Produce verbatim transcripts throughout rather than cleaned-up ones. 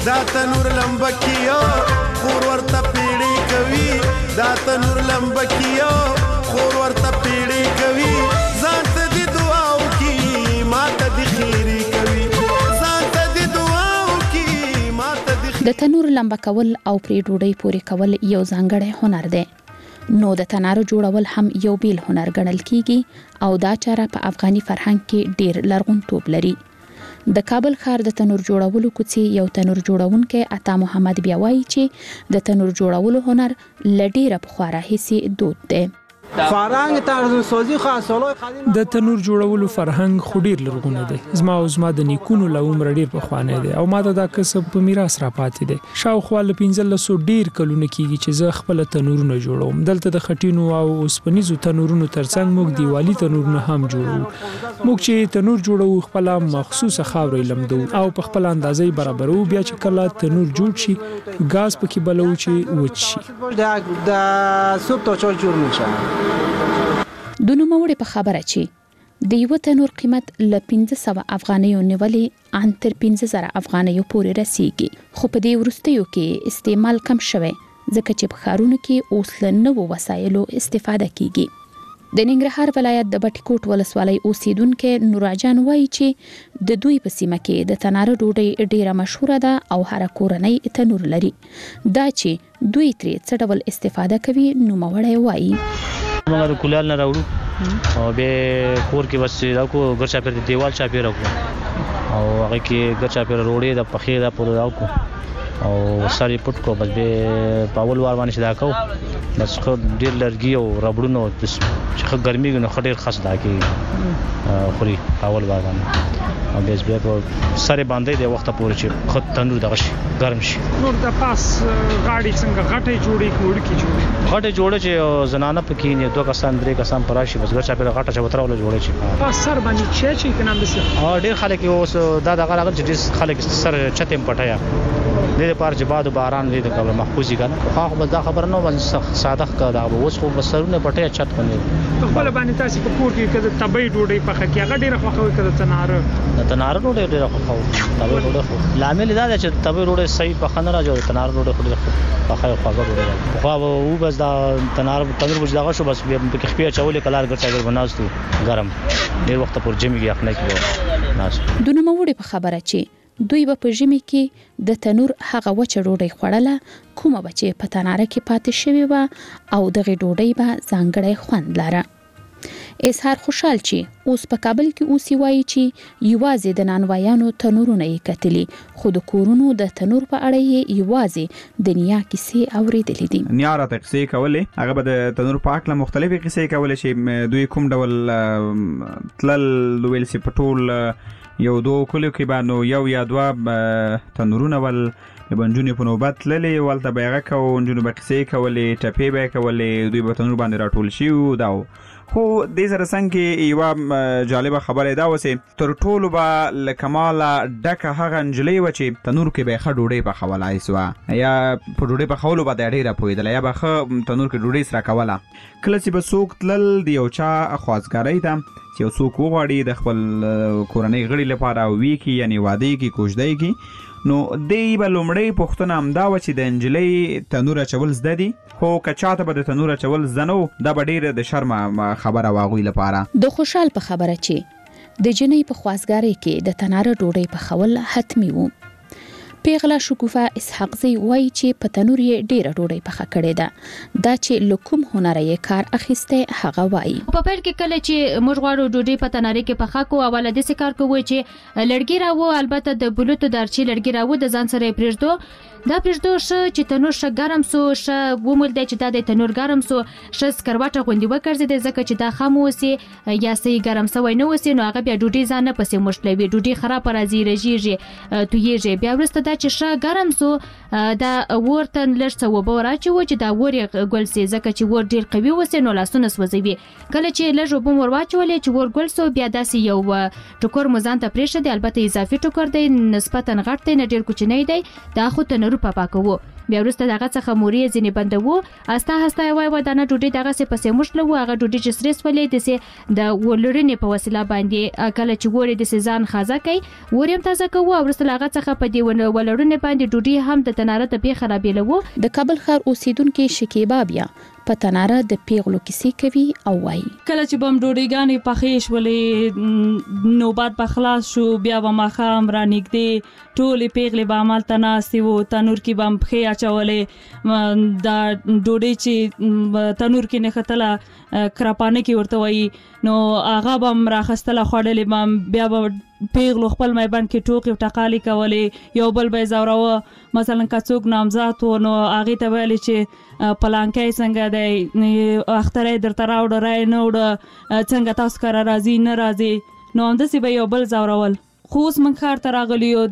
دا تنور لمبکیو خور ورته پیړې کوي دا تنور لمبکیو خور ورته پیړې کوي ځان ته دې دعا وکړي ما ته دې خیري کوي ځان ته دې دعا وکړي ما ته دې. د تنور لمبه کول او پرې ډوډۍ پورې کول یو ځانګړی هنر دی. نو د تنارو جوړول هم یو بیل هنر ګڼل کیږي او دا چاره په افغاني فرهنګ کې ډیر لرغونتوب لري. د کابل ښار د تنور جوړولو کوڅې یو تنور جوړونکی عطا محمد بیا وایي چې د تنور جوړولو هنر لډیره پخوا راهیسې دود دی. فرهنګ طرز سازی خاصه د تنور جوړولو فرهنګ خو ډیر لرغونی دی. زما او زما د نیکونو له عمر ډیر پخوانی دی او ما ته دا کسب په میراث را پاتې دی. شاوخوا له پنځه سوه ډیر کلونه کیږي چې زه خپل تنورونه جوړوم. دلته د خټینو او اوسپنیزو تنورونو ترڅنګ موږ دیوالي تنورونه هم جوړو. موږ چې تنور جوړو خپل مخصوصه خاورې لمدو او په خپل اندازې برابرو. بیا چې کله تنور جوړ شي ګاز پکې بلو چې وچ شي. د سوپ ته چول جوړ نشي. د نوموړي په خبره چې د یو تنور قیمت له پنځه سوه افغانیو نیولې ان تر پنځه زره افغانیو پورې رسیږي. خو په دې وروستیو کې استعمال کم شوی ځکه چې په ښارونو کې اوس له نوو وسایلو استفاده کیږي. د ننګرهار ولایت د بټي کوټ ولسوالۍ اوسیدونکو نوراجان وایي چې د دوی په سیمه کې د تناره ډوډۍ ډیره مشهوره ده او هر کورنۍ تنور لري. دا چې دوی ترې څه ډول استفاده کوي نوموړی وایي. موږ د کولال نه راوړو او به کور کې بس دا کو ګر چا پر دیوال چا پیر راکو او هغه کې ګر چا پر روړې د پخې دا پر راکو او ساري پټ کو بس به پاول وار باندې شدا کو بس خو ډیر لرګي او ربړونو چې ګرمي نو خډیر خاص دا کې خوري پاول وار باندې او بیس بیا په سره باندې د وخت پورې چې خط تنور دغه شي ګرم شي. نور د پاس غاړي څنګه غټه جوړې کوړ کی جوړې غټه جوړه چې زنانه پکې نه دوه کسان درې کسان پراشي بس ګر چا په غټه چوتره ولا جوړه شي. پاس سر باندې چې چې کنه بس ها ډیر خلک اوس دا دغه راغل چې خلک سر چتم پټایا د دې پار چې باد باران دې د کله محفوظي کنه خو خو دا خبر نه ول ساده کا دا اوس خو بسرونه پټایا چت باندې خپل باندې تاسو په کور کې کده تبې ډوډۍ پخه کې هغه ډیره خوخه کده تناره تناره ډوډۍ ډیره خوخه تبې ډوډۍ لامل دا چې تبې ډوډۍ صحیح پخه نه راځي تناره ډوډۍ خو پخه خوخه ډوډۍ خو او بس دا تناره تنور بج داغه شو بس په خپې چولې کلار ګرځي بناستو ګرم ډیر وخت پر جمیږي خپل کې ناس. د نوموړي په خبره چې دوی به په ژمي کې د تنور هغه وچه ډوډۍ خوړله کومه به چې په تناره کې پاتې شوې وه او دغه ډوډۍ به ځانګړی خوند لره. اظهار خوشحال چې اوس په کابل کې اوسي وایي چې یوازې د نانوایانو تنورونه یې کتلي خو د کورونو د تنور په اړه یې یوازې د نیا کیسې اورېدلې دي. نیا راته کیسې کولې هغه به د تنور په اړه مختلفې کیسې کولې چې دوی کوم ډول تلل ویل سي په ټول یو دوه کلو کې باندې یو یا دوه تنورونه ول لبنجونی په نوبت للې ولته بیغه کو انجونو بقسې کولې ټپې به کولې دوی په تنور باندې راټول شي دا خو د سره څنګه یو جالبه خبره دا وسه تر ټولو به لکماله ډکه هغه انجلې و چې تنور کې به خ ډوډۍ په خولای سو یا په ډوډۍ په خولو به ډیره پویدل یا به خ تنور کې ډوډۍ سره کوله کله چې به سوق تلل دی یو چا خواځګری ته چې یو څوک وغواړي د خپل کورنۍ غړي لپاره وی کی یعنی واده کی کوژدای کی نو دی به لومړی پوښتنه همدا و چې د انجلۍ تنور اچول زده دي خو که چاته به د تنور اچول زده نه و دا به ډېره د شرمه خبره و هغوی لپاره. د خوشحال په خبره چې د جنۍ په خواځګارۍ کې د تناره ډوډۍ پخول حتمي و. پیغله شکوفه اسحاق زی وایي چې په تنور یې ډیره ډوډۍ پخه کړې ده دا چې لکوم هنر یې کار اخیسته هغه وایي. په پیل کې کله چې موږ غواړو ډوډۍ په تناره کې پخه کو اوله د څه کار کوو چې لړګي راو البته د بلوتو دارچی لړګي راو د ځان سره پرېږدو دا پرېږدو ش چې تنور ش ګرم سو ش ومول د چې د تنور ګرم سو ش سکروټه غوندي وکړځي د زکه چې دا خام وسی یا سي ګرم سوی نه وسی نو هغه بیا ډوډۍ ځان نه پسې مشلوي ډوډۍ خراب راځي رژیږي تو یې بیا ورسته دا چې ش ګرم سو دا ورته لږ څه وبو راچو چې دا ور ګل سي زکه چې ور ډیر قوي وسی نو لاسونه سوځوي کله چې لږ وبو ور واچولې چې ور ګل سو بیا داسې یو ټوکر مزان ته پرېښه دی البته اضافي ټوکر دی نسبتا غټ دی نه ډیر کوچنی دی دا خو تنور پاپا کوو بیا وروسته دغه څخه موري ځینې بندوو استا هستا وای وای دانه ډوډۍ دغه څه پسې مشلو هغه ډوډۍ چې سریس ولې د د ولرنې په وسیله باندې کله چې ګوري د سزان خازه کوي وریم تازه کوو او وروسته هغه څخه په دی ولرنې باندې ډوډۍ هم د تناره ته به خرابېلو. د کابل ښار اوسیدونکو شکیبا بیا په تناره د پیغلو کیسې کوي او وایي کله چې بم ډوډۍ پخې شولې نوبات په خلاص شو بیا به ماښام را نږدې ټولې پیغلې به همالته ناستې وو تنور کې به هم پښې اچولې دا ډوډۍ چې تنور کې نښتله کراپانه کې ورته وایي نو هغه به هم راخستله خوړلې به هم بیا به پیغلو خپل میبند کې ټوکې ټقالې کولې یو بل به یې ځوراوه مثلا که څوک نامزاد و نو هغې ته ویلې چې پلانکی څنګه دی اختر یې درته راوړه رای نه وړه څنګه تاسو کره راځي نه راځي نو همداسې به یو بل ځورول. خو اوس موږ ښار ته راغلي یو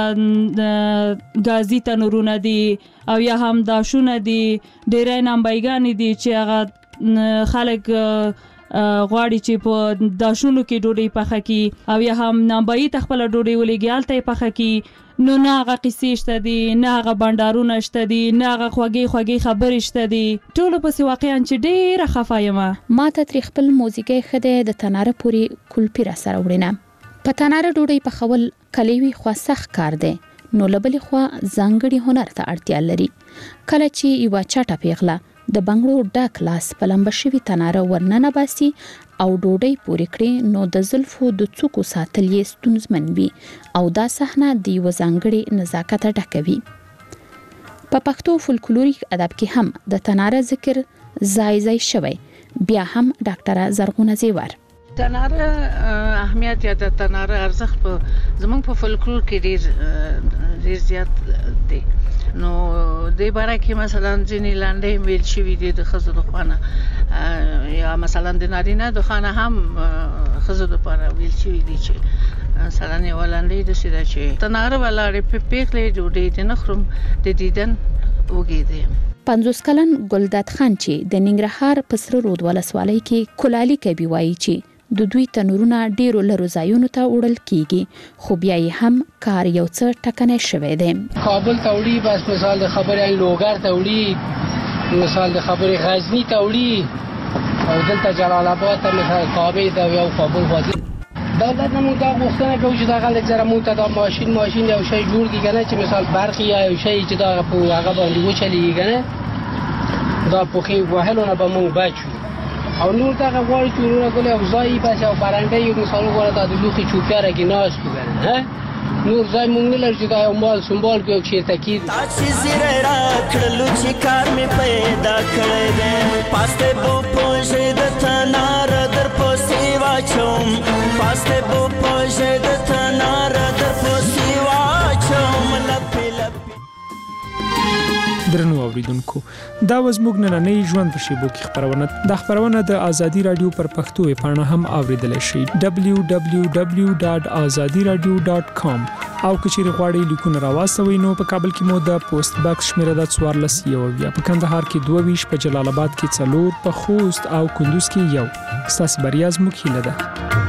دلته ګازي تنورونه دي او یا هم داشونه دي ډېری نامبایګانې دي چې هغه خلک غواړي چې په داشونو کې ډوډۍ پخه کړي او یا هم نامبایي ته خپله ډوډۍ ولېږي هلته یې پخه کړي نو نه هغه قصې شته دي نه هغه بنډارونه شته دي نه هغه خوږې خوږې خبرې شته دي ټولو پسې واقعا چې ډېره خفه یم. ما ته ترې خپل موزیګی ښه دی د تناره پورې کلپي را سره وړینه په تناره ډوډۍ پخول کلیوي خوا سخت کار دی نو له بلې خوا ځانګړي هنر ته اړتیا لري. کله چې یوه چټه پیغله د بنګړو ډک لاس په لمبه شوي تناره ورننه باسي او ډوډۍ پورې کړي نو د زلفو د څوکو ساتل یې ستونزمن وي او دا صحنه د یوه ځانګړي نزاکت ډکه وي. په پښتو فولکلوریک ادب کې هم د تناره ذکر ځای ځای شوی. بیا هم ډاکټره زرغونه زیور تناره اهمیت یا د تناره ارزښت په زمونږ په فولکلور کې ډېر ډېر زیات دی. نو د باره کې مثلا ځینې لنډۍ ویل شوي دي د ښځو د خوا نه یا مثلا د نارینه د خوا نه هم ښځو دپاره ویل شوي دي چې مثلا یوه لنډۍ داسې ده چې تناره ولاړې په پیغلې ډوډۍ دې نه خورم د دیدن وږې دی. پنځوس کلن ګلداد خان چې د ننګرهار په سره رود ولسوالۍ کې کلالي کوي وایي چې د دوی تنورونه ډیرو لرو ځایونو ته وړل کیږي خو بیا یې هم کار یو څه ټکنی شوی دی. کابل ته وړي بس مثال د خبرې لوګر ته وړي مثال د خبرې غزنی ته وړي او دلته جلال آباد ته مثال کابل ته یو کابل وادي دولت نه موږ دا غوښتنه کوو چې دا غلط زره موږ ته دا ماشین ماشین یو شی جوړ کړي کنه چې مثال برق یا یو شی چې دا په هغه باندې وچلېږي کنه دا پوخې وهلو نه به موږ بچو او نور دا غواړي چې ورونه ګولې او ځای بس او برنده یو مثال وګوره دا د لوخي چوپیاره کې ناست وګره ها نور ځای مونږ نه لري چې دا یو مال سمبال کې یو چیرته کې تاسو زیره راکړلو چې کار می پیدا کړی دی پاسته بو پوجې د تنار در پوسی واچوم پاسته بو پوجې د تنار در پوسی واچوم لپی لپی. درنو اوریدونکو دا وزموږ نننۍ ژوند په شیبو کې خبرونه د خبرونه د ازادي رادیو پر پښتو پاڼه هم اوریدل شي دبلیو دبلیو دبلیو ډاټ ازادي رادیو ډاټ کام او کچېر غواړئ لیکونه راوستوي نو په کابل کې مو د پوسټ باکس شمیره د څوارلس یو یا په کندهار کې دوه ویشت په جلال آباد کې څلور په خوست او کندوز کې یو ستاسو بریا زموږ هیله ده.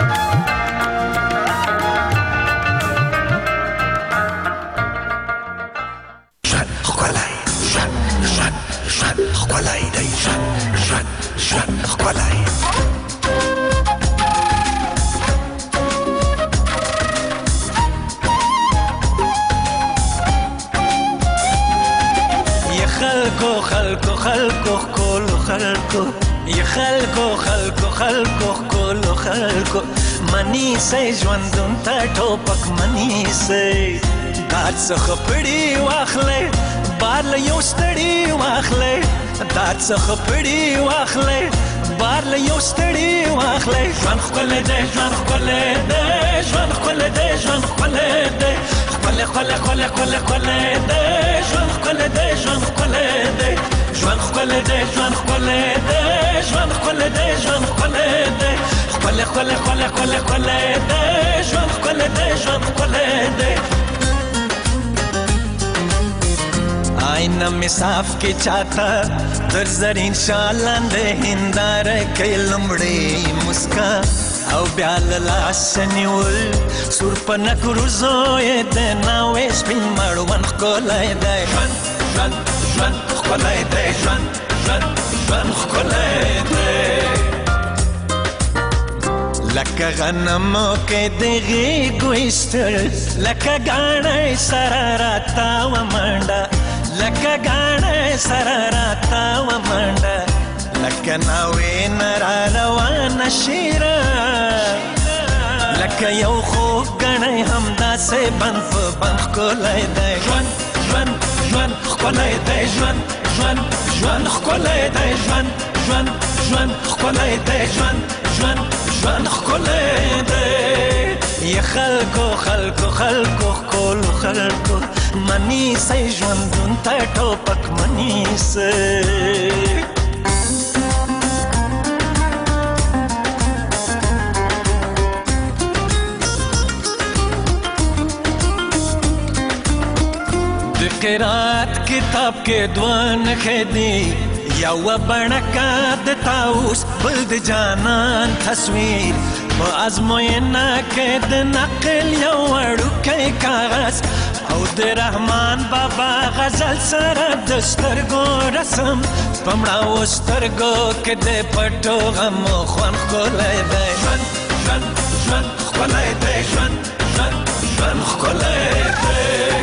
خلکو خلکو کولو خلکو یا خلکو خلکو خلکو کولو خلکو منی سي ژوندون ته ټوپک منی سي دات څخه پړی واخلې بار له یو ستړي واخلې دات څخه پړی واخلې بار له یو ستړي واخلې ژوند خپل دې ژوند خپل دې ژوند خپل دې ژوند خپل دې خپل خپل خپل خپل خپل دې ژوند خپل دې ژوند خپل دې ژوند خپل دې ژوند خپل دې ژوند خپل دې ژوند خپل دې خپل خپل خپل خپل خپل دې ژوند خپل دې ژوند خپل دې آئینه می صاف کې چاته در زرین شالان دې هندار کې لمړې مسکا او بیا لاس نیول سور پنک روزو یې د ناوې سپین مړوند کولای دی ژوند ژوند ښکلی دی ژوند ژوند ژوند ښکلی دی لکه غنمو کې د غېږو ایستل لکه ګاڼی سره راتاوه منډه لکه ګاڼی سره راتاوه منډه لکه ناوې نه را روانه شیره لکه یو خوږ ګڼی همداسې بند په بند ښکلی دی ژوند ژوند ژوند ښکلی دی ژوند ژوند ژوند ښکلی دی ژوند ژوند ژوند ښکلی دی ژوند ژوند ژوند ښکلی دی ی خلکو خلکو خلکو ښکلو خلکو منیسئ ژوندون ته ټوپک منیسئ قرات کتاب کې دوه نښې دي یوه بڼکه د طاووس بل د جانان تصویر په ازموینه کې د نقل یو وړوکی کاغذ او د رحمان بابا غزل سره د سترګو رسم په مړاوو سترګو کې د پټو غمو خوند ښکلی دی ژوند ژوند ژوند ښکلی دی ژوند ژوند ژوند ښکلی دی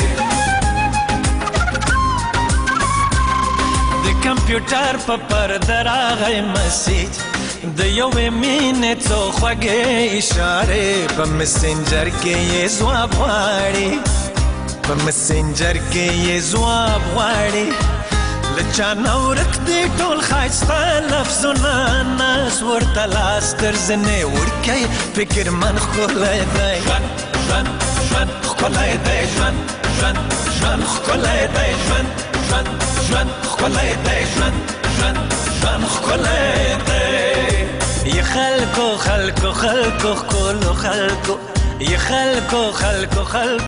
کمپیوټر په پرده راغی مسیج د یوې مینې څو خوږې اشارې په مسنجر کې یې ځواب غواړي په مسنجر کې یې ځواب غواړي له چا نه ورک دي ټول ښایسته لفظونه ناز ورته لاس تر زنې وړکی فکرمن ښکلی دی ژوند ژوند ژوند ښکلی دی ژوند ژوند ژوند ښکلی دی ژوند ژوند ژوند ښکلی دی ژوند ژوند ژوند ښکلی دی ی خلکو خلکو خلکو ښکلو خلکو ی خلکو خلکو خلکو